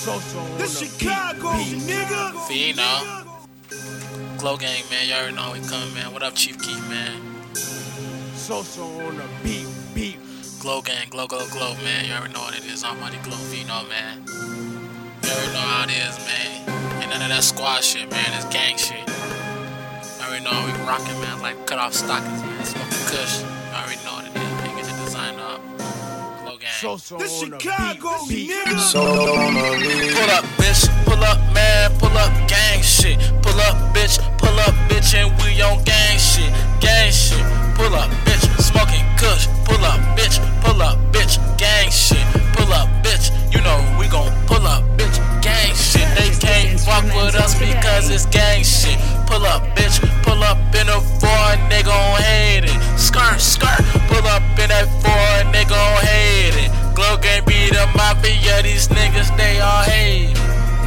This Chicago, nigga. Fino. Glow Gang, man. You already know we coming, man. What up, Chief Keef, man? Soso on the beat. Glow Gang, glow, man. You already know what it is. I'm Money Glow Fino, man. You already know how it is, man. Ain't none of that squad shit, man. It's gang shit. You already know we rocking, man. Like cut off stockings, man. Smoking kush. You already know what it is, man. Get the design up. Glow Gang. Soso this on Chicago, nigga. Pull up, bitch. Pull up, man. Pull up, gang shit. Pull up, bitch. Pull up, bitch. And we on gang shit. Gang shit. Pull up, bitch. Smoking kush. Pull up, bitch. Pull up, bitch. Gang shit. Pull up, bitch. You know we gon' pull up, bitch. Gang shit. They can't fuck with us because it's gang shit. Pull up, bitch. Pull up in a foreign, they gon' hate it. Skirt. Pull up in that foreign, they gon' hate it. Glow Gang be the mafia, these niggas, they all hate it.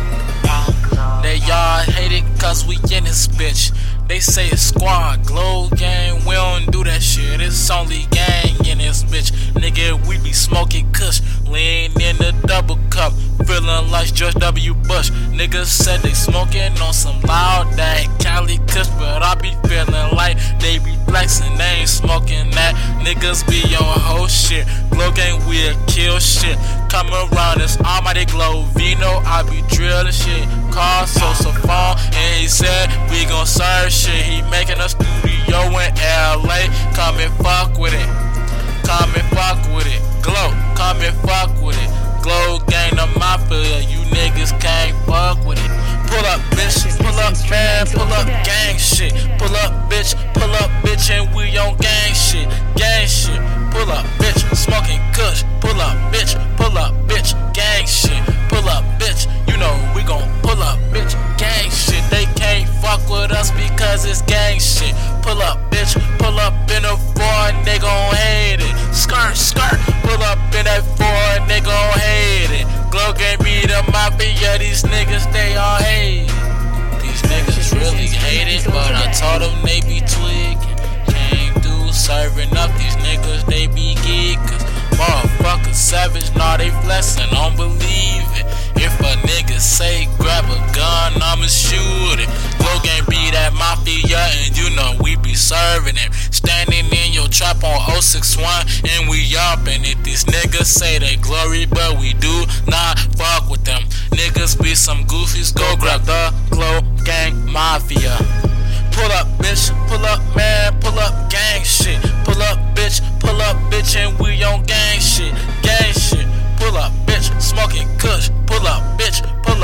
They all hate it cause we in this bitch. They say it's squad, Glow Gang, we don't do that shit. It's only gang in this bitch. Nigga, we be smoking kush, lean in the double cup, feeling like George W. Bush. Niggas said they smoking on some loud that Cali kush, but I be feeling like they be flexing, they ain't smoking that. Niggas be on whole shit. Glow Gang, we'll kill shit. Come around this almighty Glow Vino, I be drilling shit. Call Sosa phone and he said we gon' serve shit. He making a studio in LA. Come and fuck with it. Come and fuck with it. Glow, come and fuck with it. Glow Gang, the mafia, you niggas can't fuck with it. Pull up, bitch. Pull up, man. Pull up, gang shit. Pull up, bitch. Pull up, bitch, and we on gang shit. Gang shit. Pull up, bitch. Smoking kush. Pull up, bitch. Pull up, bitch. Gang shit. Pull up, bitch. You know we gon' pull up, bitch. Gang shit. They can't fuck with us because it's gang shit. Pull up, bitch. Pull up in a foreign, they gon' hate it. Skirt. Pull up in that foreign, they gon' hate it. Glow Gang be the mafia, these niggas, they all hate it. These niggas really hate it, but I told them they be tweaking. Came through serving up, these niggas, they be geekers. Motherfuckers savage, nah, they flexing, don't believe it. If a nigga say grab a gun, I'ma shoot it. Glow Gang be that mafia, and you know we be serving it. Standing in your trap on 061, and we upping it. These niggas say they glory, but we do not fuck with them. Niggas be some goofies, go grab the Glow Gang mafia. Pull up, bitch, pull up, man, pull up, gang shit. Pull up, bitch, and we on gang shit. Gang shit, pull up, bitch, smoking kush. Pull up, bitch,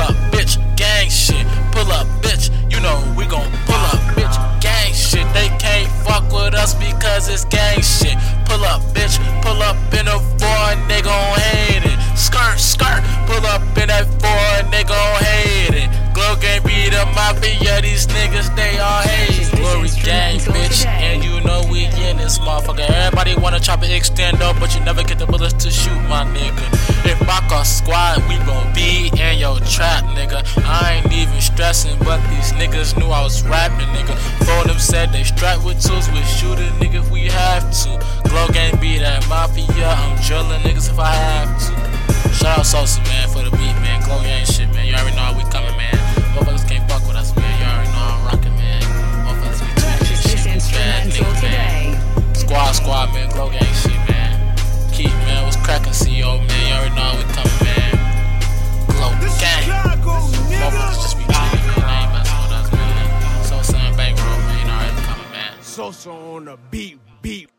gang shit. Pull up, bitch, you know we gon' pull up, bitch, gang shit. They can't fuck with us because it's gang shit. Pull up, bitch, pull up in a foreign, they gon' hate it. Skirt, pull up in that foreign, they gon' hate it. Glow Gang be the mafia, these niggas, they all hate it. Glory Gang, bitch, and you know we in this motherfucker. Everybody wanna chop an extendo, but you never get the bullets to shoot, my nigga. If I call squad, we gon' be in your trap, nigga. I ain't even stressing, but these niggas knew I was rapping, nigga. Four of them said they strapped with tools, we shoot a nigga if we have to. Glow Gang be that mafia, I'm drilling niggas if I have to. Shout out Sosa, man, for the beat, man. Glow Gang shit, man. You already know how we coming, man. Motherfuckers can't fuck with us, man. You already know I'm rocking, man. Motherfuckers be tweaking shit. Bad niggas, man. Squad, man. Glow Gang shit, man. Keith, man. What's cracking, CEO, man? You already know how we coming, man. Glow Gang. Motherfuckers just be tweaking, man. They ain't messing with us, man. Sosa and Bankroll, man. You know how we coming, man. Soso on the beat.